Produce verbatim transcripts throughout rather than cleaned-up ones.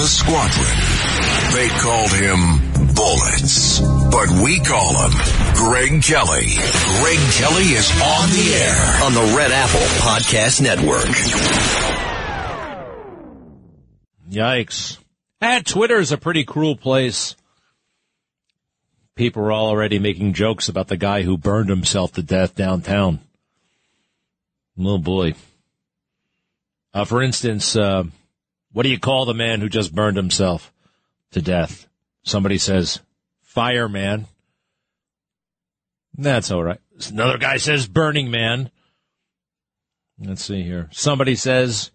the squadron. They called him Bullets, but we call him Greg Kelly. Greg Kelly is on the air on the Red Apple Podcast Network. Yikes. And Twitter is a pretty cruel place. People are already making jokes about the guy who burned himself to death downtown. Oh, boy. Uh, for instance, uh, what do you call the man who just burned himself to death? Somebody says, fireman. That's all right. Another guy says, Burning Man. Let's see here. Somebody says,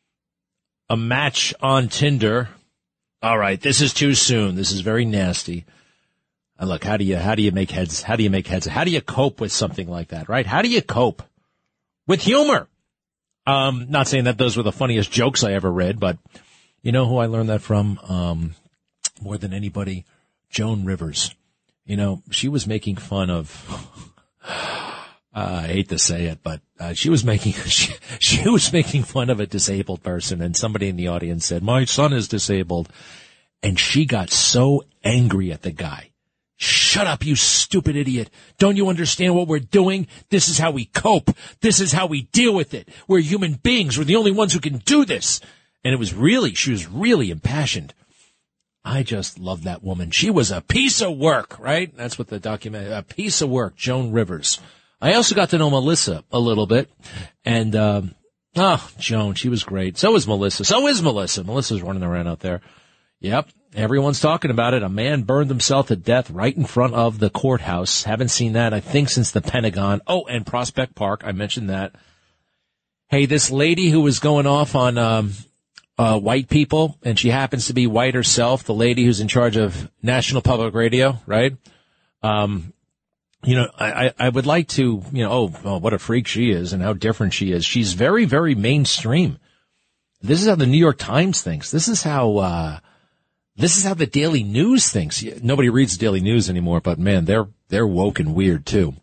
a match on Tinder. All right, this is too soon. This is very nasty. And look, how do you how do you make heads? How do you make heads? How do you cope with something like that, right? How do you cope with humor? Um, not saying that those were the funniest jokes I ever read, but you know who I learned that from um, more than anybody? Joan Rivers. You know, she was making fun of. uh, I hate to say it, but uh, she was making she, she was making fun of a disabled person, and somebody in the audience said, "My son is disabled," and she got so angry at the guy. Shut up, you stupid idiot. Don't you understand what we're doing? This is how we cope. This is how we deal with it. We're human beings. We're the only ones who can do this. And it was really, she was really impassioned. I just love that woman. She was a piece of work, right? That's what the document, a piece of work, Joan Rivers. I also got to know Melissa a little bit. And, um, oh, Joan, she was great. So is Melissa. So is Melissa. Melissa's running around out there. Yep. Everyone's talking about it. A man burned himself to death right in front of the courthouse. Haven't seen that, I think, since the Pentagon. Oh, and Prospect Park. I mentioned that. Hey, this lady who was going off on um, uh, white people, and she happens to be white herself, the lady who's in charge of National Public Radio, right? Um, you know, I, I would like to, you know, oh, oh, what a freak she is and how different she is. She's very, very mainstream. This is how the New York Times thinks. This is how... uh This is how the Daily News thinks. Nobody reads the Daily News anymore, but man, they're, they're woke and weird too.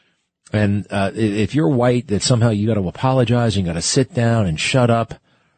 And, uh, if you're white, that somehow you gotta apologize, you gotta sit down and shut up.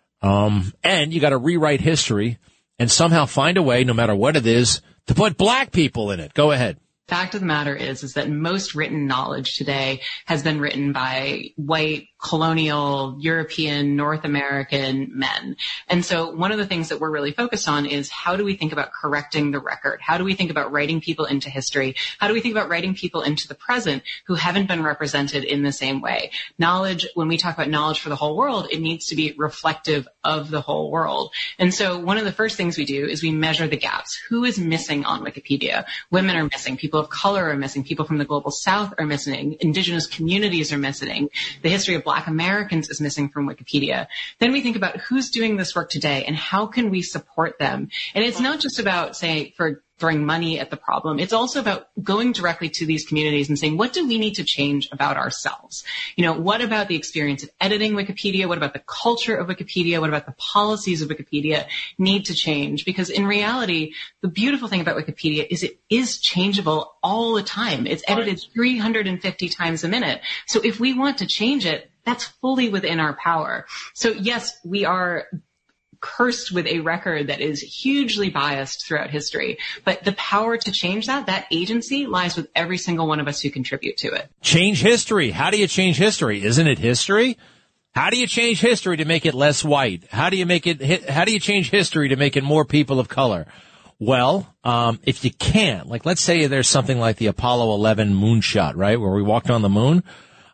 Um, and you gotta rewrite history and somehow find a way, no matter what it is, to put black people in it. Go ahead. Fact of the matter is, is that most written knowledge today has been written by white, colonial, European, North American men. And so one of the things that we're really focused on is how do we think about correcting the record? How do we think about writing people into history? How do we think about writing people into the present who haven't been represented in the same way? Knowledge, when we talk about knowledge for the whole world, it needs to be reflective of the whole world. And so one of the first things we do is we measure the gaps. Who is missing on Wikipedia? Women are missing. People of color are missing. People from the global south are missing. Indigenous communities are missing. The history of Black Americans is missing from Wikipedia. Then we think about who's doing this work today and how can we support them. And it's not just about, say, for throwing money at the problem. It's also about going directly to these communities and saying, what do we need to change about ourselves? You know, what about the experience of editing Wikipedia? What about the culture of Wikipedia? What about the policies of Wikipedia need to change? Because in reality, the beautiful thing about Wikipedia is it is changeable all the time. It's edited three hundred fifty times a minute. So if we want to change it, that's fully within our power. So yes, we are cursed with a record that is hugely biased throughout history. But the power to change that, that agency lies with every single one of us who contribute to it. Change history. How do you change history? Isn't it history? How do you change history to make it less white? How do you make it, how do you change history to make it more people of color? Well, um, if you can't, like let's say there's something like the Apollo eleven moonshot, right? Where we walked on the moon.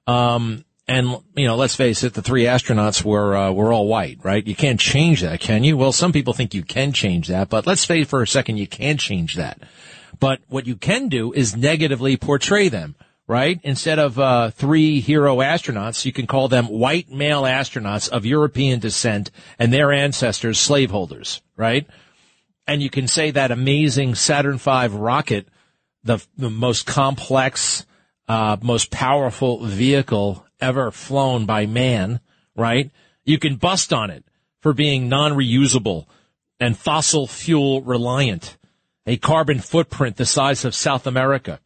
Um, And, you know, let's face it, the three astronauts were, uh, were all white, right? You can't change that, can you? Well, some people think you can change that, but let's face for a second, you can't change that. But what you can do is negatively portray them, right? Instead of, uh, three hero astronauts, you can call them white male astronauts of European descent and their ancestors slaveholders, right? And you can say that amazing Saturn five rocket, the, the most complex, uh, most powerful vehicle ever flown by man, right? You can bust on it for being non-reusable and fossil fuel reliant, a carbon footprint the size of South America.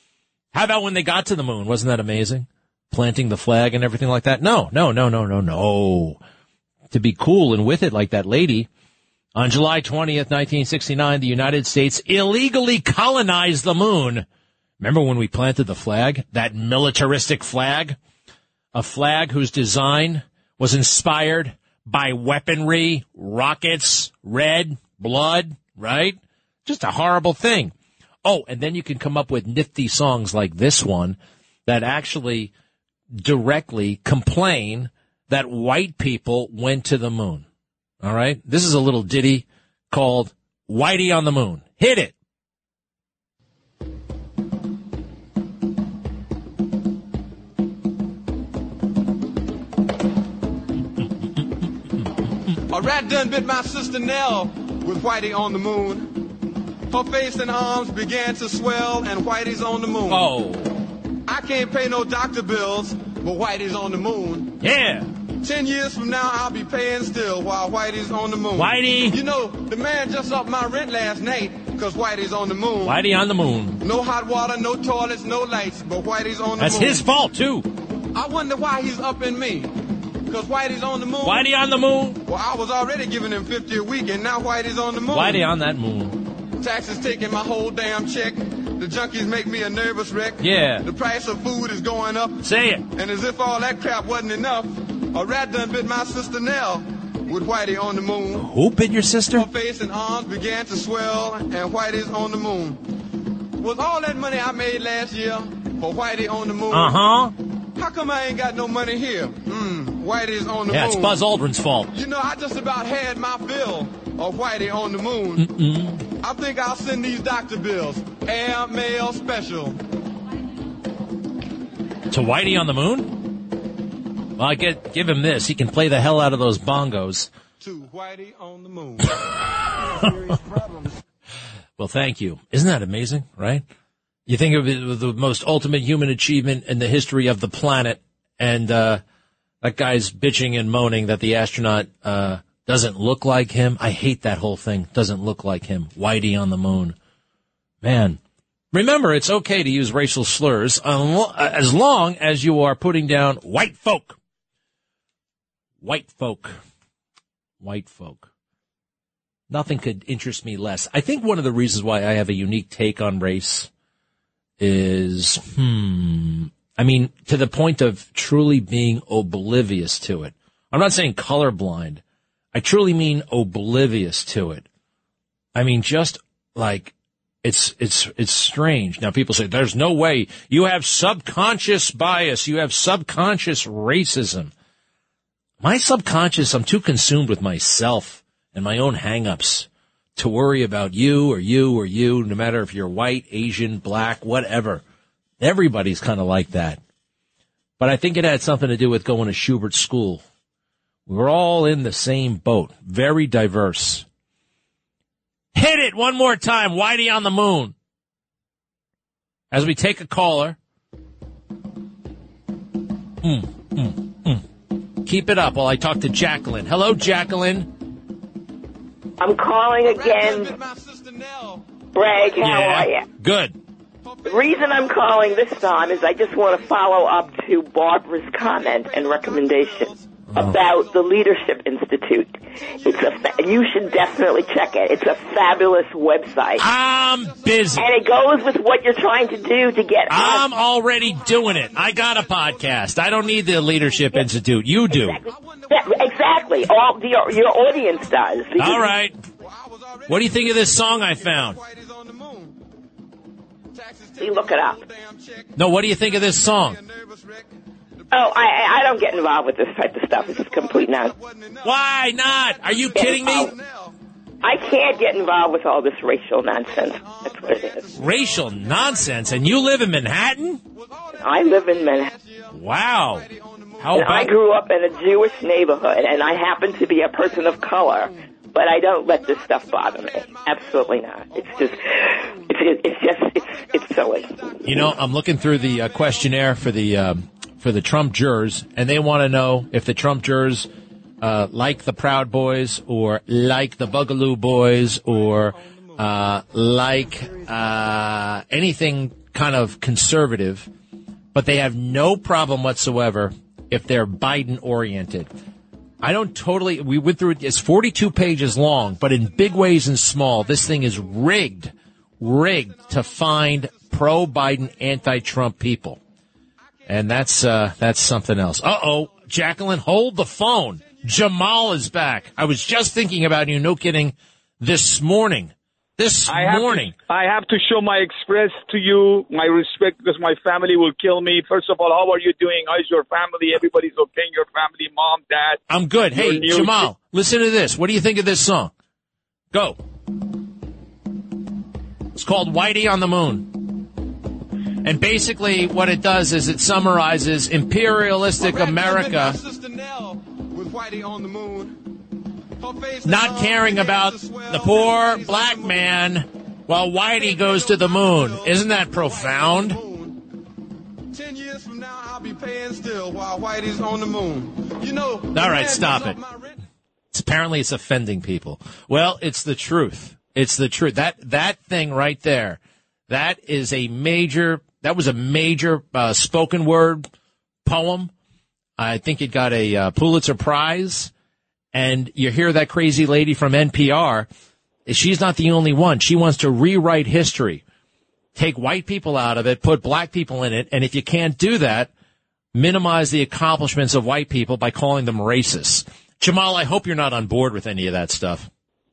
How about when they got to the moon? Wasn't that amazing? Planting the flag and everything like that? No, no, no, no, no, no. To be cool and with it like that lady, On July twentieth, nineteen sixty-nine, the United States illegally colonized the moon. Remember when we planted the flag? That militaristic flag? A flag whose design was inspired by weaponry, rockets, red, blood, right? Just a horrible thing. Oh, and then you can come up with nifty songs like this one that actually directly complain that white people went to the moon. All right? This is a little ditty called Whitey on the Moon. Hit it. A rat done bit my sister Nell with Whitey on the moon. Her face and arms began to swell, and Whitey's on the moon. Oh. I can't pay no doctor bills, but Whitey's on the moon. Yeah. Ten years from now, I'll be paying still while Whitey's on the moon. Whitey. You know, the man just upped my rent last night because Whitey's on the moon. Whitey on the moon. No hot water, no toilets, no lights, but Whitey's on the That's moon. That's his fault, too. I wonder why he's upping me. Because Whitey's on the moon. Whitey on the moon. Well, I was already giving him fifty a week, and now Whitey's on the moon. Whitey on that moon. Taxes taking my whole damn check. The junkies make me a nervous wreck. Yeah. The price of food is going up. Say it. And as if all that crap wasn't enough, a rat done bit my sister Nell with Whitey on the moon. Who bit your sister? Her face and arms began to swell, and Whitey's on the moon. Was all that money I made last year for Whitey on the moon? Uh-huh. How come I ain't got no money here? Hmm, Whitey's on the yeah, moon. Yeah, it's Buzz Aldrin's fault. You know, I just about had my fill of Whitey on the moon. Mm-mm. I think I'll send these doctor bills. Air mail special. To Whitey on the moon? Well, I get, give him this. He can play the hell out of those bongos. To Whitey on the moon. Well, thank you. Isn't that amazing, right? You think of it as the most ultimate human achievement in the history of the planet, and uh that guy's bitching and moaning that the astronaut uh doesn't look like him. I hate that whole thing. Doesn't look like him. Whitey on the moon. Man, remember, it's okay to use racial slurs as long as you are putting down white folk. White folk. White folk. Nothing could interest me less. I think one of the reasons why I have a unique take on race is, hmm, I mean, to the point of truly being oblivious to it. I'm not saying colorblind. I truly mean oblivious to it. I mean, just like, it's, it's, it's strange. Now people say, there's no way. You have subconscious bias. You have subconscious racism. My subconscious, I'm too consumed with myself and my own hang-ups to worry about you or you or you, no matter if you're white, Asian, black, whatever. Everybody's kind of like that. But I think it had something to do with going to Schubert School. We were all in the same boat. Very diverse. Hit it one more time. Whitey on the moon. As we take a caller. Mm, mm, mm. Keep it up while I talk to Jacqueline. Hello, Jacqueline. I'm calling again. Greg, how yeah, are you? Good. The reason I'm calling this time is I just want to follow up to Barbara's comment and recommendation oh. about the Leadership Institute. It's a fa- you should definitely check it. It's a fabulous website. I'm busy. And it goes with what you're trying to do to get I'm us. already doing it. I got a podcast. I don't need the Leadership yeah. Institute. You do. Exactly. Exactly. All the, your audience does. All right. What do you think of this song I found? You look it up. No, what do you think of this song? Oh, I I don't get involved with this type of stuff. It's complete nonsense. Why not? Are you kidding me? I can't get involved with all this racial nonsense. That's what it is. Racial nonsense? And you live in Manhattan? I live in Manhattan. Wow. How and about... I grew up in a Jewish neighborhood, and I happen to be a person of color, but I don't let this stuff bother me. Absolutely not. It's just, it's, it's just, it's, it's silly. You know, I'm looking through the uh, questionnaire for the um, for the Trump jurors, and they want to know if the Trump jurors uh, like the Proud Boys or like the Boogaloo Boys or uh, like uh, anything kind of conservative, but they have no problem whatsoever if they're Biden-oriented. I don't totally, we went through it, it's forty-two pages long, but in big ways and small, this thing is rigged, rigged to find pro-Biden, anti-Trump people. And that's, uh, that's something else. Uh-oh, Jacqueline, hold the phone. Jamal is back. I was just thinking about you, no kidding, this morning. This I have morning. To, I have to show my express to you, my respect, because my family will kill me. First of all, how are you doing? How's your family? Everybody's okay in your family, mom, dad? I'm good. Hey, Jamal, t- listen to this. What do you think of this song? Go. It's called Whitey on the Moon. And basically what it does is it summarizes imperialistic America not caring about the poor black man while Whitey goes to the moon. Isn't that profound? Ten years from now, I'll be paying still while Whitey's on the moon. You know. All right, stop it. It's, apparently it's offending people. Well, it's the truth. It's the truth. That, that thing right there, that is a major, that was a major uh, spoken word poem. I think it got a uh, Pulitzer Prize. And you hear that crazy lady from N P R. She's not the only one. She wants to rewrite history, take white people out of it, put black people in it. And if you can't do that, minimize the accomplishments of white people by calling them racists. Jamal, I hope you're not on board with any of that stuff.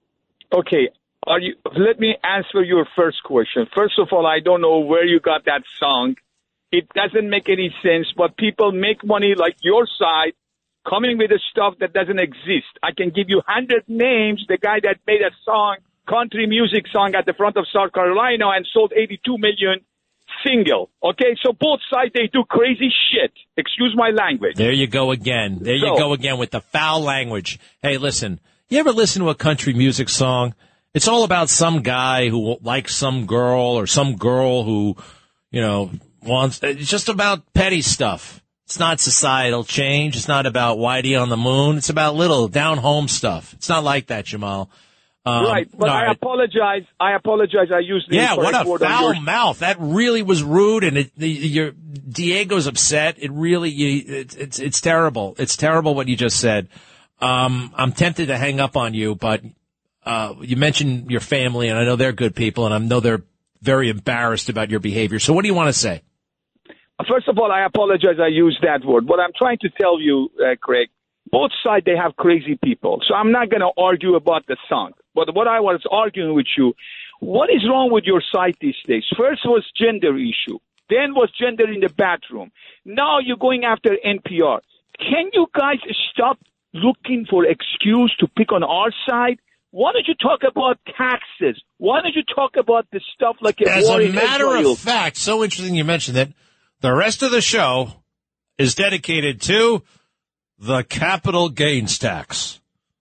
Okay. Are you? Let me answer your first question. First of all, I don't know where you got that song. It doesn't make any sense, but people make money like your side, coming with the stuff that doesn't exist. I can give you hundred names. The guy that made a song, country music song at the front of South Carolina and sold eighty-two million single. Okay, so both sides, they do crazy shit. Excuse my language. There you go again. There so, you go again with the foul language. Hey, listen, you ever listen to a country music song? It's all about some guy who likes some girl or some girl who, you know, wants, it's just about petty stuff. It's not societal change. It's not about Whitey on the moon. It's about little down-home stuff. It's not like that, Jamal. Um, right, but I right. apologize. I apologize. I used the yeah. What a foul your... mouth! That really was rude, and it, the, your Diego's upset. It really, you, it, it's it's terrible. It's terrible what you just said. Um, I'm tempted to hang up on you, but uh, you mentioned your family, and I know they're good people, and I know they're very embarrassed about your behavior. So, what do you want to say? First of all, I apologize I used that word. What I'm trying to tell you, uh, Craig, both sides, they have crazy people. So I'm not going to argue about the song. But what I was arguing with you, what is wrong with your side these days? First was gender issue. Then was gender in the bathroom. Now you're going after N P R. Can you guys stop looking for excuse to pick on our side? Why don't you talk about taxes? Why don't you talk about the stuff like a As war a in matter Israel? of fact, so interesting you mentioned that. The rest of the show is dedicated to the capital gains tax.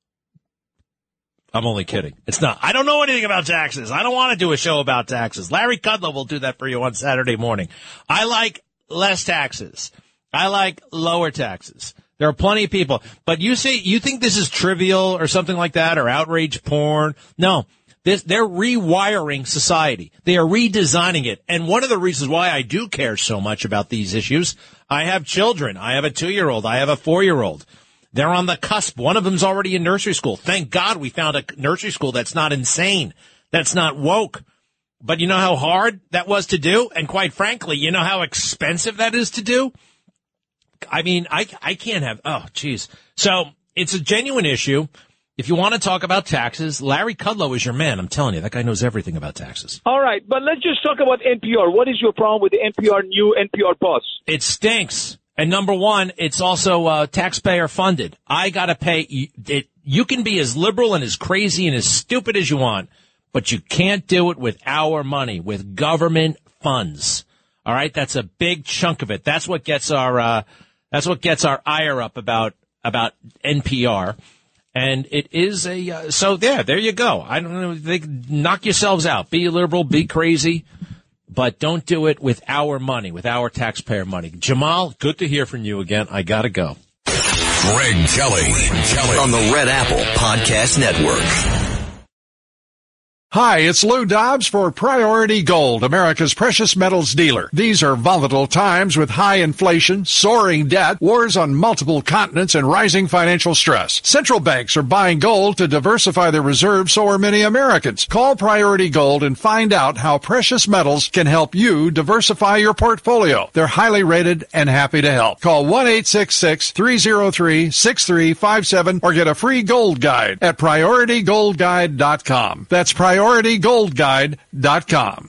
I'm only kidding. It's not. I don't know anything about taxes. I don't want to do a show about taxes. Larry Kudlow will do that for you on Saturday morning. I like less taxes. I like lower taxes. There are plenty of people. But you say you think this is trivial or something like that or outrage porn? No. This, they're rewiring society. They are redesigning it. And one of the reasons why I do care so much about these issues, I have children. I have a two-year-old. I have a four-year-old. They're on the cusp. One of them's already in nursery school. Thank God we found a nursery school that's not insane, that's not woke. But you know how hard that was to do? And quite frankly, you know how expensive that is to do? I mean, I, I can't have, oh, geez. So it's a genuine issue. If you want to talk about taxes, Larry Kudlow is your man. I'm telling you, that guy knows everything about taxes. All right, but let's just talk about N P R. What is your problem with the N P R, new N P R boss? It stinks. And number one, it's also uh, taxpayer funded. I got to pay. It, you can be as liberal and as crazy and as stupid as you want, but you can't do it with our money, with government funds. All right, that's a big chunk of it. That's what gets our uh, that's what gets our ire up about about N P R. And it is a, uh, so there, there you go. I don't know, they knock yourselves out. Be liberal, be crazy, but don't do it with our money, with our taxpayer money. Jamal, good to hear from you again. I gotta go. Greg Kelly, Kelly on the Red Apple Podcast Network. Hi, it's Lou Dobbs for Priority Gold, America's precious metals dealer. These are volatile times with high inflation, soaring debt, wars on multiple continents, and rising financial stress. Central banks are buying gold to diversify their reserves, so are many Americans. Call Priority Gold and find out how precious metals can help you diversify your portfolio. They're highly rated and happy to help. Call one eight six six, three oh three, six three five seven or get a free gold guide at priority gold guide dot com. That's priority gold guide dot com.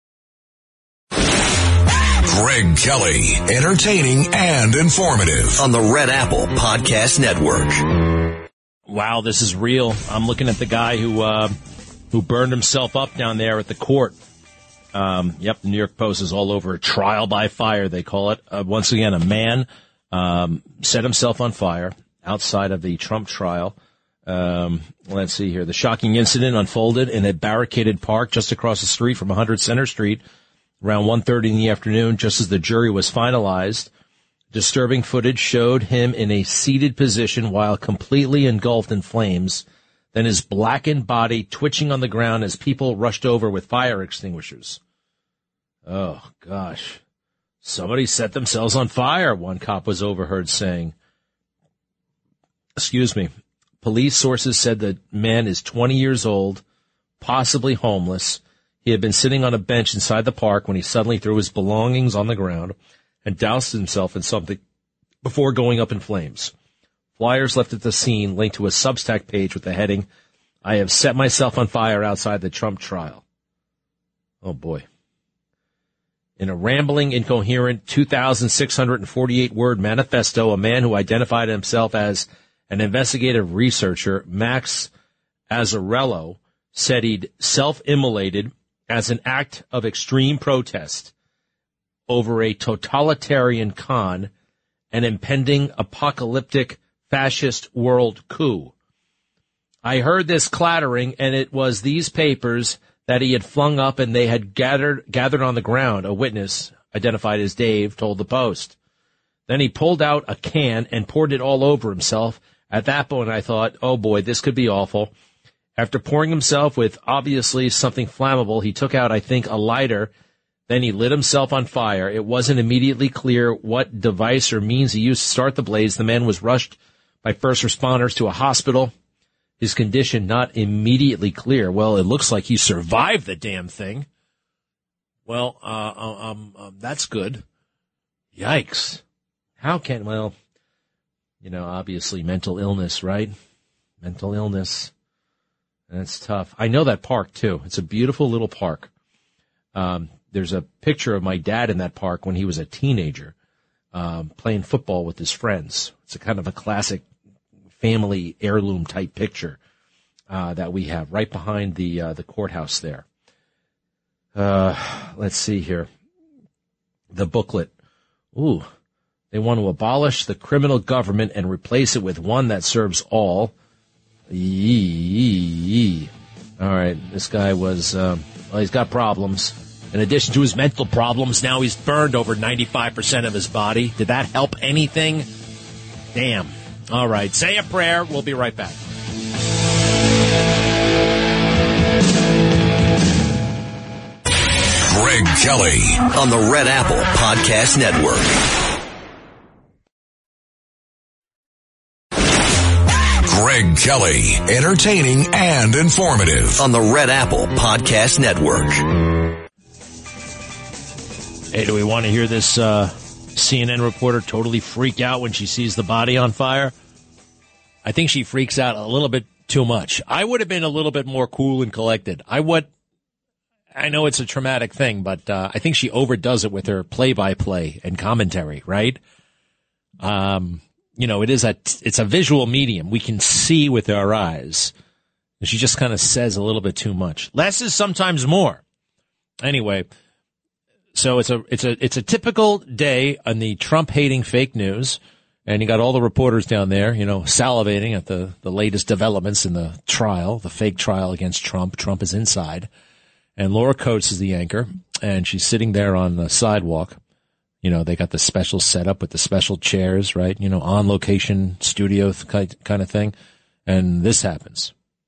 Greg Kelly, entertaining and informative on the Red Apple Podcast Network. Wow, this is real. I'm looking at the guy who uh, who burned himself up down there at the court. Um, yep, the New York Post is all over. Trial by fire, they call it. Uh, once again, a man um, set himself on fire outside of the Trump trial. Um, let's see here. The shocking incident unfolded in a barricaded park just across the street from one hundred Center Street around one thirty in the afternoon, just as the jury was finalized. Disturbing footage showed him in a seated position while completely engulfed in flames, then his blackened body twitching on the ground as people rushed over with fire extinguishers. Oh, gosh. Somebody set themselves on fire, one cop was overheard saying. Excuse me. Police sources said the man is twenty years old, possibly homeless. He had been sitting on a bench inside the park when he suddenly threw his belongings on the ground and doused himself in something before going up in flames. Flyers left at the scene linked to a Substack page with the heading, "I have set myself on fire outside the Trump trial." Oh, boy. In a rambling, incoherent two thousand six hundred forty-eight word manifesto, a man who identified himself as an investigative researcher, Max Azzarello, said he'd self-immolated as an act of extreme protest over a totalitarian Khan, an impending apocalyptic fascist world coup. I heard this clattering, and it was these papers that he had flung up and they had gathered gathered on the ground, a witness, identified as Dave, told the Post. Then he pulled out a can and poured it all over himself. At that point, I thought, oh, boy, this could be awful. After pouring himself with obviously something flammable, he took out, I think, a lighter. Then he lit himself on fire. It wasn't immediately clear what device or means he used to start the blaze. The man was rushed by first responders to a hospital. His condition not immediately clear. Well, it looks like he survived the damn thing. Well, uh, um, um, that's good. Yikes. How can, well... You know, obviously mental illness, right? Mental illness. That's tough. I know that park, too. It's a beautiful little park. Um, there's a picture of my dad in that park when he was a teenager, um, playing football with his friends. It's a kind of a classic family heirloom type picture uh, that we have right behind the uh, the courthouse there. Uh, let's see here. The booklet. Ooh. They want to abolish the criminal government and replace it with one that serves all. Yee. All right, this guy was, um, well, he's got problems. In addition to his mental problems, now he's burned over ninety-five percent of his body. Did that help anything? Damn. All right, say a prayer. We'll be right back. Greg Kelly on the Red Apple Podcast Network. Greg Kelly, entertaining and informative on the Red Apple Podcast Network. Hey, do we want to hear this uh, C N N reporter totally freak out when she sees the body on fire? I think she freaks out a little bit too much. I would have been a little bit more cool and collected. I would. I know it's a traumatic thing, but uh, I think she overdoes it with her play-by-play and commentary, right? Um... You know, it is a, it's a visual medium. We can see with our eyes. She just kind of says a little bit too much. Less is sometimes more. Anyway, so it's a, it's a, it's a typical day on the Trump hating fake news. And you got all the reporters down there, you know, salivating at the, the latest developments in the trial, the fake trial against Trump. Trump is inside. And Laura Coates is the anchor. And she's sitting there on the sidewalk. You know, they got the special setup with the special chairs, right? You know, on location studio kind of thing. And this happens.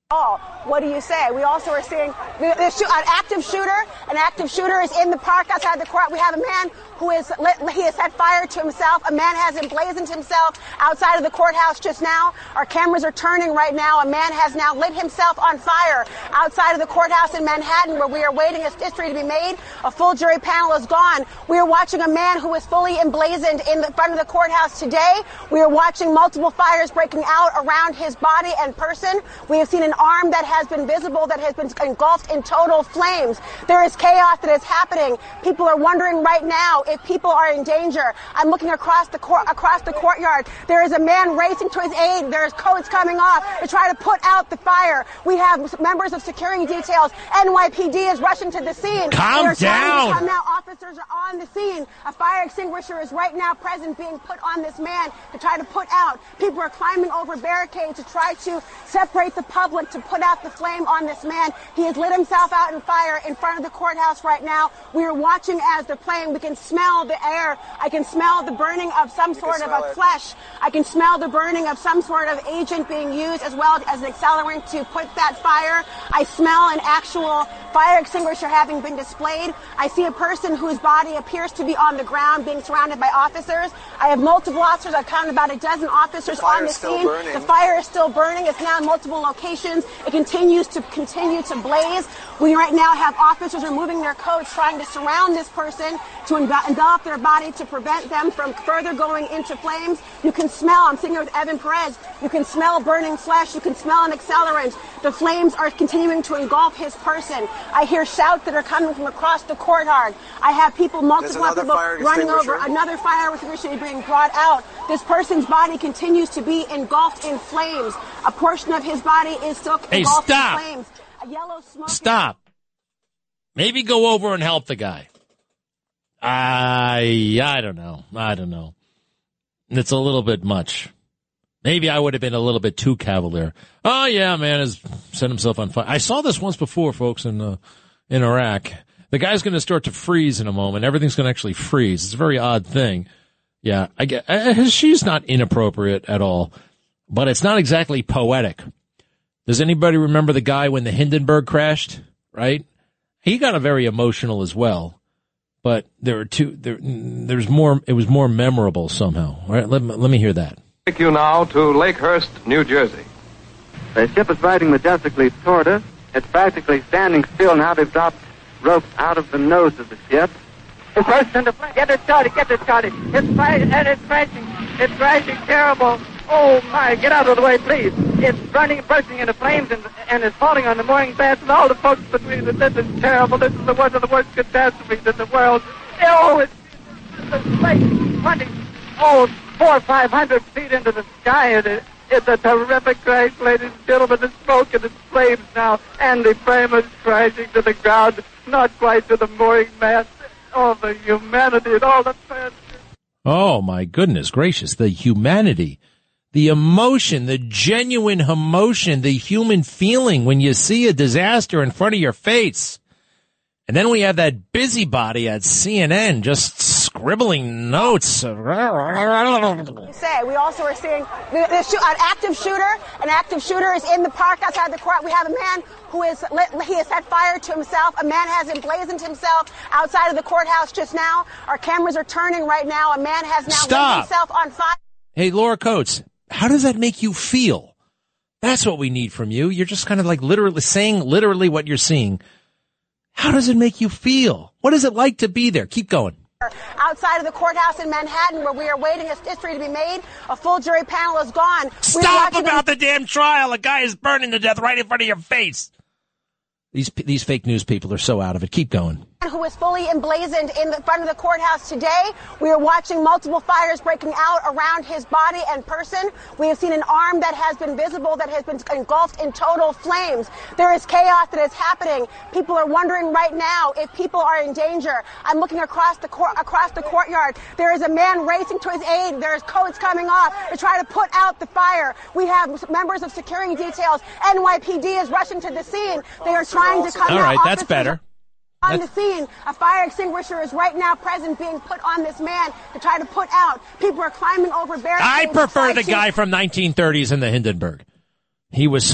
What do you say? We also are seeing the, the shoot, an active shooter. An active shooter is in the park outside the court. We have a man who is lit, he has set fire to himself. A man has emblazoned himself outside of the courthouse just now. Our cameras are turning right now. A man has now lit himself on fire outside of the courthouse in Manhattan, where we are waiting for history to be made. A full jury panel is gone. We are watching a man who is fully emblazoned in the front of the courthouse today. We are watching multiple fires breaking out around his body and person. We have seen an arm that has been visible, that has been engulfed in total flames. There is chaos that is happening. People are wondering right now if people are in danger. I'm looking across the court, across the courtyard. There is a man racing to his aid. There is codes coming off to try to put out the fire. We have members of security details. N Y P D is rushing to the scene. Calm down. Come now, officers are on the scene. A fire extinguisher is right now present, being put on this man to try to put out. People are climbing over barricades to try to separate the public, to put out the flame on this man. He has lit himself out in fire in front of the courthouse right now. We are watching as they're playing. We can smell the air. I can smell the burning of some sort of a flesh. I can smell the burning of some sort of agent being used as well as an accelerant to put that fire. I smell an actual fire extinguisher having been displayed. I see a person whose body appears to be on the ground being surrounded by officers. I have multiple officers. I've counted about a dozen officers the on the scene. Burning. The fire is still burning. It's now in multiple locations. It continues to continue to blaze. We right now have officers removing their coats, trying to surround this person to envelop their body to prevent them from further going into flames. You can smell, I'm sitting here with Evan Perez, you can smell burning flesh, you can smell an accelerant. The flames are continuing to engulf his person. I hear shouts that are coming from across the courtyard. I have people, multiple people running over. Another fire extinguisher being brought out. This person's body continues to be engulfed in flames. A portion of his body is still hey, engulfed stop. in flames. A yellow smoke. Stop. Maybe go over and help the guy. I I don't know. I don't know. It's a little bit much. Maybe I would have been a little bit too cavalier. Oh, yeah, man, has set himself on fire. I saw this once before, folks, in uh, in Iraq. The guy's going to start to freeze in a moment. Everything's going to actually freeze. It's a very odd thing. Yeah, I get, uh, she's not inappropriate at all, but it's not exactly poetic. Does anybody remember the guy when the Hindenburg crashed, right? He got a very emotional as well. But there are two, there, there's more, it was more memorable somehow. All right, let, let me hear that. Take you now to Lakehurst, New Jersey. The ship is riding majestically toward us. It's practically standing still now. They've dropped ropes out of the nose of the ship. It's burst into flames. Get it started, get it started. It's crashing, and it's crashing. It's crashing terrible. Oh, my, get out of the way, please. It's burning, bursting into flames, and, and it's falling on the mooring mast and all the folks between us. This is terrible. This is the one of the worst catastrophes in the world. Oh, it's, it's like running, oh, four or five hundred feet into the sky, and it, it's a terrific crash, ladies and gentlemen. It's smoke and it's flames now, and the frame is crashing to the ground, not quite to the mooring mast. Oh, the humanity and all the fans. Oh, my goodness gracious, the humanity. The emotion, the genuine emotion, the human feeling when you see a disaster in front of your face. And then we have that busybody at C N N just scribbling notes. You say we also are seeing the, the shoot, an active shooter. An active shooter is in the park outside the court. We have a man who is lit, he has set fire to himself. A man has emblazoned himself outside of the courthouse just now. Our cameras are turning right now. A man has now Stop. lit himself on fire. Hey, Laura Coates, how does that make you feel? That's what we need from you. You're just kind of like literally saying literally what you're seeing. How does it make you feel? What is it like to be there? Keep going. Outside of the courthouse in Manhattan, where we are waiting for history to be made, a full jury panel is gone. Stop about the damn trial. A guy is burning to death right in front of your face. These these fake news people are so out of it. Keep going. Who is fully emblazoned in the front of the courthouse today. We are watching multiple fires breaking out around his body and person. We have seen an arm that has been visible, that has been engulfed in total flames. There is chaos that is happening. People are wondering right now if people are in danger. I'm looking across the court, across the courtyard. There is a man racing to his aid. There is codes coming off to try to put out the fire. We have members of security details. N Y P D is rushing to the scene. They are trying to come out. All right, that's better. On the scene, a fire extinguisher is right now present, being put on this man to try to put out. People are climbing over barricades. I prefer the guy from nineteen thirties in the Hindenburg. He was such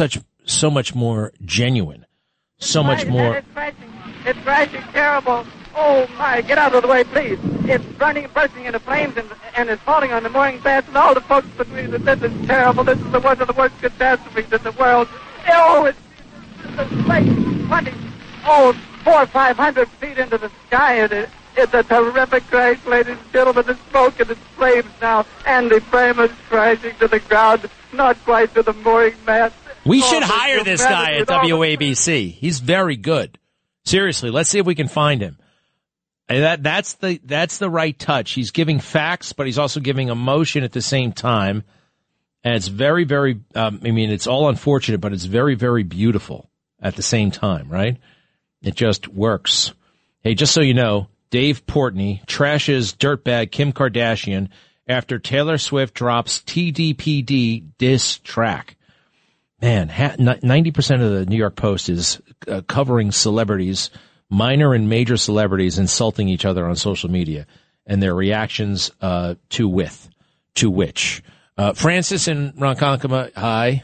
so much more genuine, so much Right, more. It's crashing. It's crashing terrible. Oh, my. Get out of the way, please. It's burning, bursting into flames, and, and it's falling on the mooring mast and all the folks between us. This is terrible. This is the one of the worst catastrophes in the world. Oh, it's, it's a place twenty, oh, four or five hundred feet into the sky, and it, it's a terrific crash, ladies and gentlemen. It's smoke and it's flames now, and the frame is crashing to the ground, not quite to the mooring mast. We Oh, should this hire is this tremendous guy at with all the- W A B C. He's very good. Seriously, let's see if we can find him. And that that's the that's the right touch. He's giving facts, but he's also giving emotion at the same time. And it's very, very. Um, I mean, it's all unfortunate, but it's very, very beautiful at the same time, right? It just works. Hey, just so you know, Dave Portnoy trashes dirtbag Kim Kardashian after Taylor Swift drops T D P D diss track. Man, ninety percent of the New York Post is uh, covering celebrities, minor and major celebrities, insulting each other on social media and their reactions uh, to with, to which. Uh, Francis in Ronkonkoma, hi.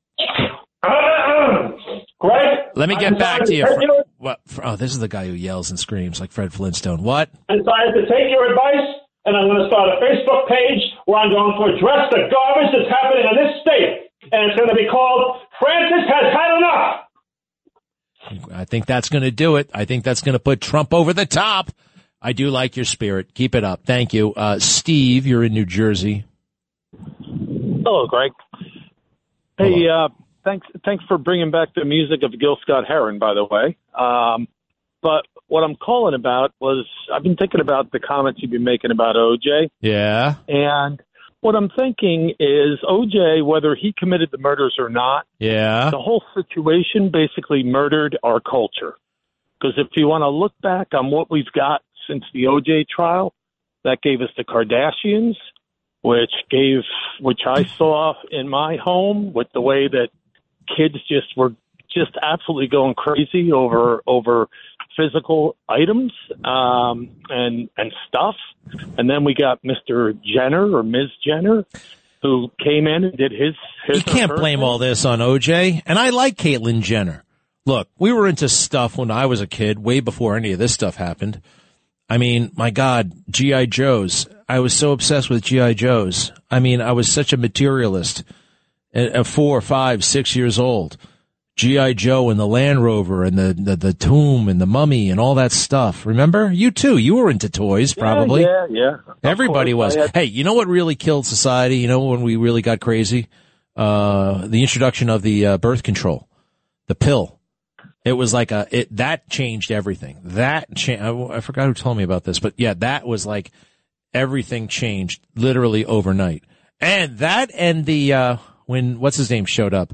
Greg? Let me get I'm back sorry to you. take your- What? Oh, this is the guy who yells and screams like Fred Flintstone. What? I decided to take your advice, and I'm going to start a Facebook page where I'm going to address the garbage that's happening in this state. And it's going to be called Francis Has Had Enough. I think that's going to do it. I think that's going to put Trump over the top. I do like your spirit. Keep it up. Thank you. Uh, Steve, you're in New Jersey. Hello, Greg. Hey, uh, thanks thanks for bringing back the music of Gil Scott-Heron, by the way. Um, but what I'm calling about was I've been thinking about the comments you've been making about O J. Yeah. And what I'm thinking is O J, whether he committed the murders or not, yeah, the whole situation basically murdered our culture. Because if you want to look back on what we've got since the O J trial, that gave us the Kardashians, which gave, which I saw in my home with the way that kids just were just absolutely going crazy over over physical items um, and and stuff. And then we got Mister Jenner or Miz Jenner, who came in and did his. his You can't blame all this on O J. And I like Caitlyn Jenner. Look, we were into stuff when I was a kid, way before any of this stuff happened. I mean, my God, G I. Joes. I was so obsessed with G I. Joes. I mean, I was such a materialist at four, five, six years old. G I. Joe and the Land Rover and the, the, the Tomb and the Mummy and all that stuff. Remember? You too. You were into toys, probably. Yeah, yeah. yeah. Everybody was. Had- hey, you know what really killed society? You know when we really got crazy? Uh, the introduction of the uh, birth control, the pill. It was like a, it, that changed everything. That changed. I, I forgot who told me about this, but yeah, that was like everything changed literally overnight. And that and the, uh, when, what's his name showed up?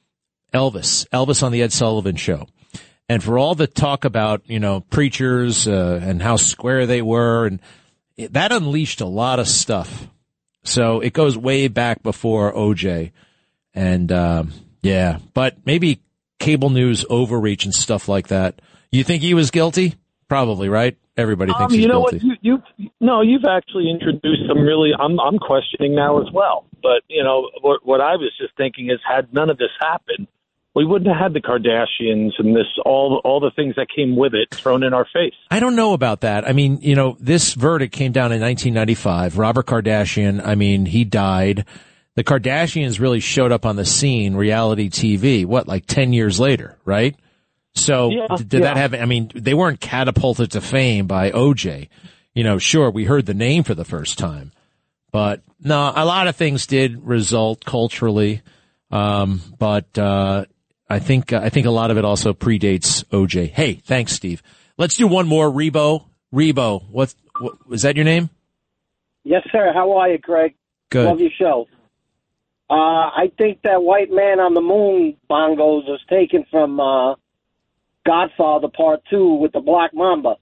Elvis, Elvis on the Ed Sullivan Show. And for all the talk about, you know, preachers, uh, and how square they were, and it, that unleashed a lot of stuff. So it goes way back before O J. And, um, yeah, but maybe cable news overreach and stuff like that. You think he was guilty? Probably, right? Everybody thinks um, he's you know guilty. what? You, you, no, you've actually introduced some really. I'm, I'm questioning now as well. But you know what? What I was just thinking is, had none of this happened, we wouldn't have had the Kardashians and this all all the things that came with it thrown in our face. I don't know about that. I mean, you know, this verdict came down in nineteen ninety-five. Robert Kardashian, I mean, he died. The Kardashians really showed up on the scene, reality T V, what, like ten years later, right? So yeah, did yeah. that have, I mean, they weren't catapulted to fame by O J. You know, sure, we heard the name for the first time, but no, a lot of things did result culturally. Um, but, uh, I think, uh, I think a lot of it also predates O J. Hey, thanks, Steve. Let's do one more. Rebo, Rebo, what, what was that your name? Yes, sir. How are you, Greg? Good. Love your show. Uh, I think that White Man on the Moon bongos was taken from, uh, Godfather Part Two with the Black Mamba.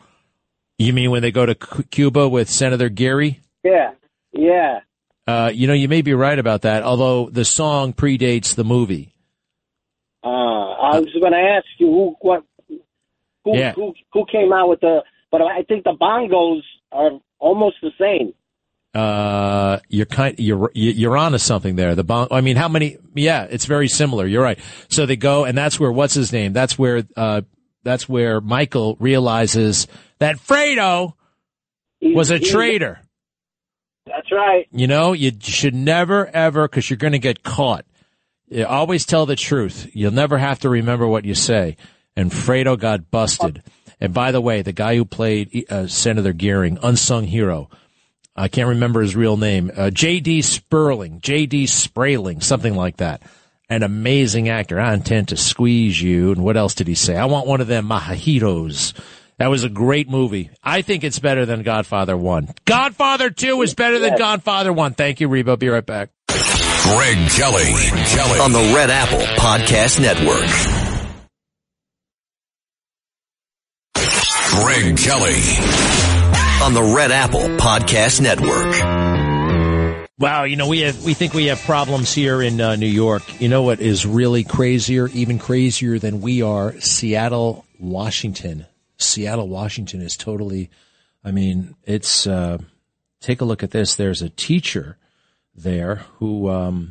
You mean when they go to C- Cuba with Senator Geary? Yeah, yeah. Uh, you know, you may be right about that, although the song predates the movie. Uh, I was going to ask you who, what, who, Yeah. who, who came out with the, but I think the bongos are almost the same. Uh, you're kind, you're, you're onto something there. The bon- I mean, how many? Yeah, it's very similar. You're right. So they go, and that's where, what's his name? That's where, uh, that's where Michael realizes that Fredo was a traitor. That's right. You know, you should never, ever, because you're going to get caught. You always tell the truth. You'll never have to remember what you say. And Fredo got busted. And by the way, the guy who played uh, Senator Gearing, unsung hero, I can't remember his real name, uh, J D Sperling, J D Sprayling, something like that. An amazing actor. I intend to squeeze you. And what else did he say? I want one of them mojitos. That was a great movie. I think it's better than Godfather one. Godfather two is better than Godfather one. Thank you, Reba. Be right back. Greg Kelly, Greg Kelly on the Red Apple Podcast Network. Greg Kelly on the Red Apple Podcast Network. Wow, you know, we have we think we have problems here in uh, New York. You know what is really crazier, even crazier than we are? Seattle, Washington. Seattle, Washington is totally, I mean, it's, uh, take a look at this. There's a teacher there who, um,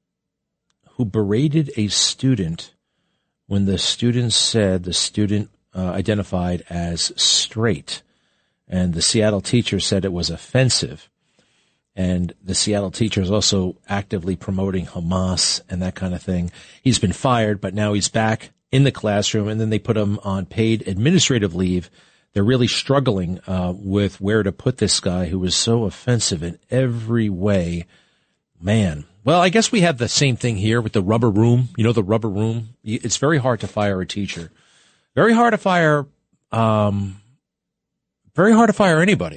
who berated a student when the student said the student uh, identified as straight. And the Seattle teacher said it was offensive. And the Seattle teacher is also actively promoting Hamas and that kind of thing. He's been fired, but now he's back in the classroom, and then they put him on paid administrative leave. They're really struggling uh, with where to put this guy who was so offensive in every way. Man. Well, I guess we have the same thing here with the rubber room. You know, the rubber room. It's very hard to fire a teacher. Very hard to fire, um, very hard to fire anybody.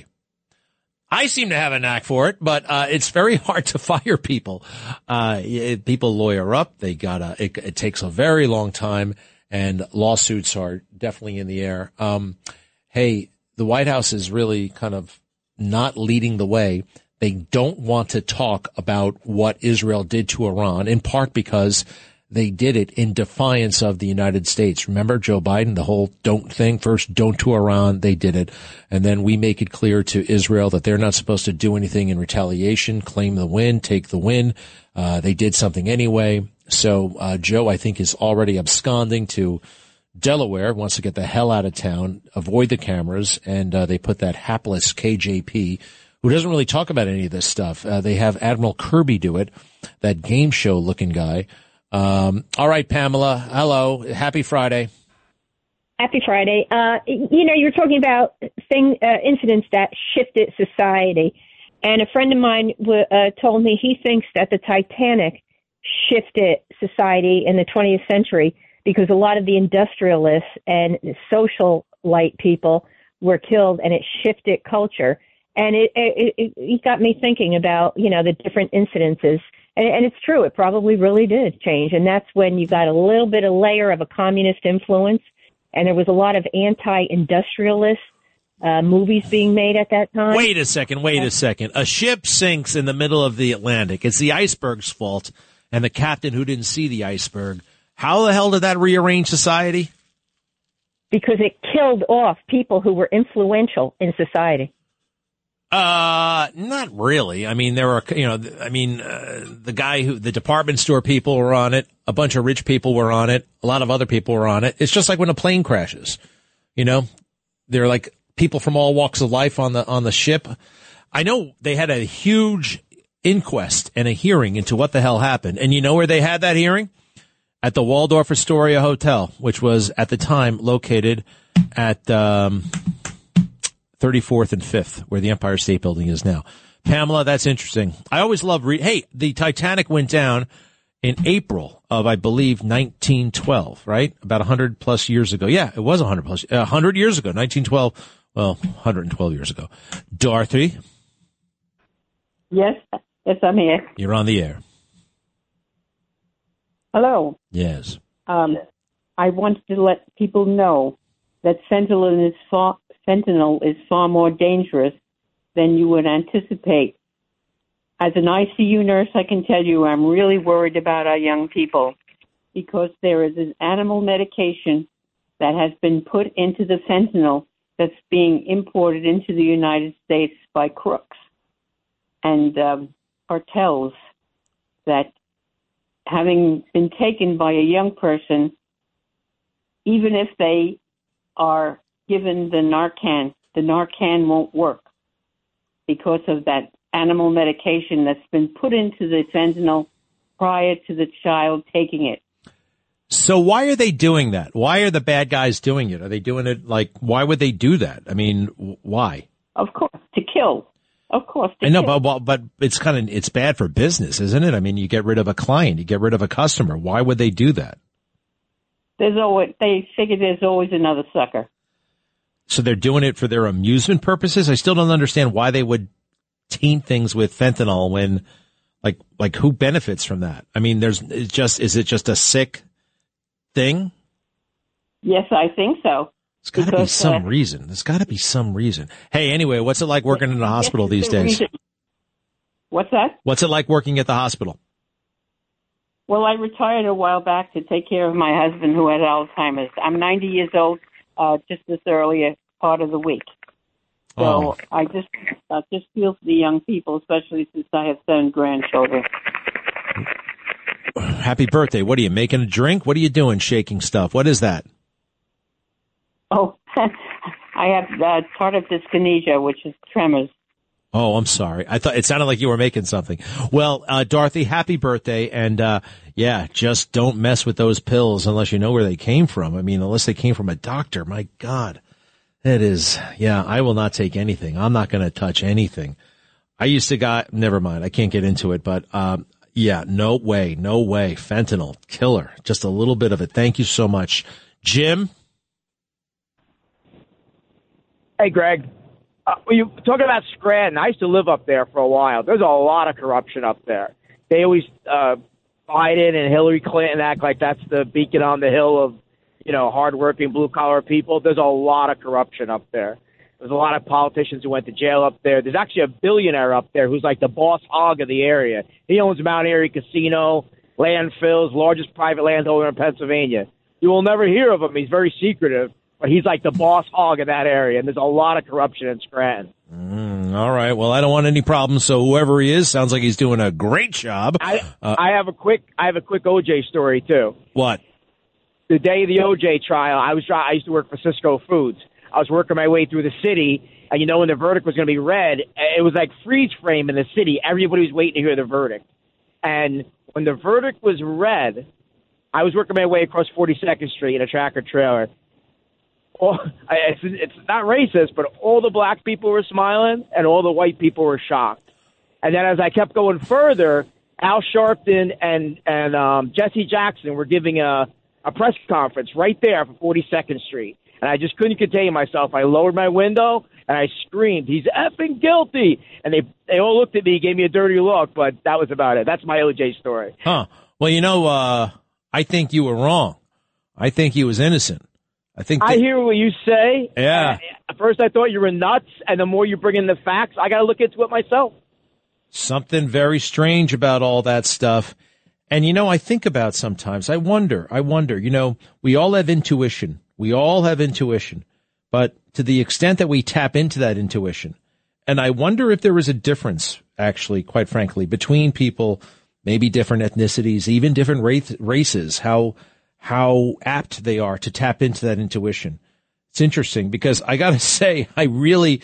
I seem to have a knack for it, but uh it's very hard to fire people. Uh it, people lawyer up. They gotta, it, it takes a very long time, and lawsuits are definitely in the air. Um, hey, the White House is really kind of not leading the way. They don't want to talk about what Israel did to Iran, in part because they did it in defiance of the United States. Remember Joe Biden, the whole don't thing? First, don't to Iran. They did it. And then we make it clear to Israel that they're not supposed to do anything in retaliation, claim the win, take the win. Uh, they did something anyway. So, uh, Joe, I think, is already absconding to Delaware, wants to get the hell out of town, avoid the cameras, and uh, they put that hapless K J P, who doesn't really talk about any of this stuff. Uh, they have Admiral Kirby do it, that game show looking guy. Um, all right, Pamela. Hello. Happy Friday. Happy Friday. Uh, you know, you're talking about thing, uh, incidents that shifted society. And a friend of mine w- uh, told me he thinks that the Titanic shifted society in the twentieth century because a lot of the industrialists and social light people were killed, and it shifted culture. And it, it, it, it got me thinking about, you know, the different incidences. And, and it's true. It probably really did change. And that's when you got a little bit of layer of a communist influence. And there was a lot of anti-industrialist uh, movies being made at that time. Wait a second. Wait a second. A ship sinks in the middle of the Atlantic. It's the iceberg's fault. And the captain who didn't see the iceberg. How the hell did that rearrange society? Because it killed off people who were influential in society. Uh, not really. I mean, there were, you know, I mean, uh, the guy who, the department store people were on it. A bunch of rich people were on it. A lot of other people were on it. It's just like when a plane crashes, you know, they're like people from all walks of life on the, on the ship. I know they had a huge inquest and a hearing into what the hell happened. And you know where they had that hearing? At the Waldorf Astoria Hotel, which was at the time located at, um, thirty-fourth and fifth, where the Empire State Building is now. Pamela, that's interesting. I always love read. Hey, the Titanic went down in April of, I believe, nineteen twelve, right? About one hundred plus years ago. Yeah, it was one hundred plus, uh, one hundred years ago, nineteen twelve. Well, one hundred twelve years ago. Dorothy? Yes, yes, I'm here. You're on the air. Hello. Yes. Um, I wanted to let people know that fentanyl is far, fentanyl is far more dangerous than you would anticipate. As an I C U nurse, I can tell you I'm really worried about our young people because there is an animal medication that has been put into the fentanyl that's being imported into the United States by crooks. and um, cartels that, having been taken by a young person, even if they are given the Narcan, the Narcan won't work because of that animal medication that's been put into the fentanyl prior to the child taking it. So why are they doing that? Why are the bad guys doing it? Are they doing it like, why would they do that? I mean, why? Of course, to kill. Of course, to I know, kill. but, but it's kind of, it's bad for business, isn't it? I mean, you get rid of a client, you get rid of a customer. Why would they do that? There's always, they figure there's always another sucker. So they're doing it for their amusement purposes? I still don't understand why they would taint things with fentanyl when, like, like who benefits from that? I mean, there's it's just, is it just a sick thing? Yes, I think so. There's got to be some uh, reason. There's got to be some reason. Hey, anyway, what's it like working in the hospital these days? Reason. What's that? What's it like working at the hospital? Well, I retired a while back to take care of my husband who had Alzheimer's. I'm ninety years old, uh, just this earlier part of the week. So oh. I just I just feel for the young people, especially since I have seven grandchildren. Happy birthday. What are you, making a drink? What are you doing, shaking stuff? What is that? Oh, I have uh, tardive dyskinesia, which is tremors. Oh, I'm sorry. I thought it sounded like you were making something. Well, uh, Dorothy, happy birthday. And, uh, yeah, just don't mess with those pills unless you know where they came from. I mean, unless they came from a doctor. My God, it is. Yeah, I will not take anything. I'm not going to touch anything. I used to got, never mind. I can't get into it, but, um, yeah, no way, no way. Fentanyl, killer. Just a little bit of it. Thank you so much. Jim? Hey, Greg. Uh, when you talking about Scranton, I used to live up there for a while. There's a lot of corruption up there. They always, uh, Biden and Hillary Clinton act like that's the beacon on the hill of, you know, hardworking blue-collar people. There's a lot of corruption up there. There's a lot of politicians who went to jail up there. There's actually a billionaire up there who's like the boss hog of the area. He owns Mount Airy Casino, landfills, largest private landowner in Pennsylvania. You will never hear of him. He's very secretive, but he's like the boss hog of that area, and there's a lot of corruption in Scranton. Mm, all right. Well, I don't want any problems, so whoever he is sounds like he's doing a great job. I, uh, I have a quick I have a quick O J story, too. What? The day of the O J trial, I was I used to work for Cisco Foods. I was working my way through the city, and, you know, when the verdict was going to be read, it was like freeze frame in the city. Everybody was waiting to hear the verdict. And when the verdict was read, I was working my way across forty-second Street in a tractor trailer. All, it's, it's not racist, but all the black people were smiling, and all the white people were shocked. And then as I kept going further, Al Sharpton and, and um, Jesse Jackson were giving a, a press conference right there for forty-second Street. And I just couldn't contain myself. I lowered my window, and I screamed, "He's effing guilty!" And they they all looked at me, gave me a dirty look, but that was about it. That's my O J story. Huh. Well, you know, uh, I think you were wrong. I think he was innocent. I think I hear what you say. Yeah. At first, I thought you were nuts, and the more you bring in the facts, I got to look into it myself. Something very strange about all that stuff. And, you know, I think about sometimes, I wonder, I wonder, you know, we all have intuition. We all have intuition. But to the extent that we tap into that intuition, and I wonder if there is a difference, actually, quite frankly, between people, maybe different ethnicities, even different race, races, how how apt they are to tap into that intuition. It's interesting because I got to say, I really,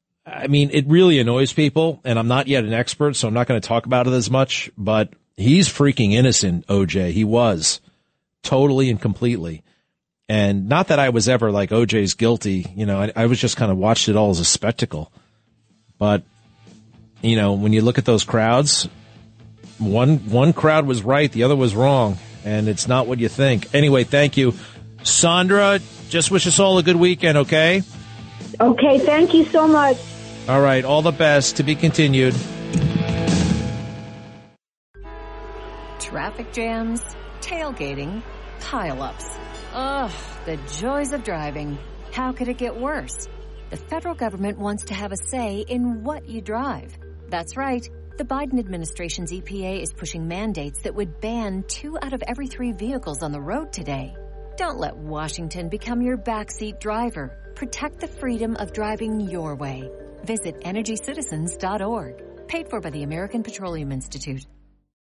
I mean, it really annoys people, and I'm not yet an expert, so I'm not going to talk about it as much, but he's freaking innocent, O J. He was totally and completely. And not that I was ever like, O J's guilty. You know, I, I was just kind of watched it all as a spectacle. But, you know, when you look at those crowds, one, one crowd was right, the other was wrong. And it's not what you think. Anyway, thank you. Sandra, just wish us all a good weekend, okay? Okay, thank you so much. All right, all the best. To be continued. Traffic jams, tailgating, pile-ups. Ugh, the joys of driving. How could it get worse? The federal government wants to have a say in what you drive. That's right. The Biden administration's E P A is pushing mandates that would ban two out of every three vehicles on the road today. Don't let Washington become your backseat driver. Protect the freedom of driving your way. Visit energy citizens dot org. Paid for by the American Petroleum Institute.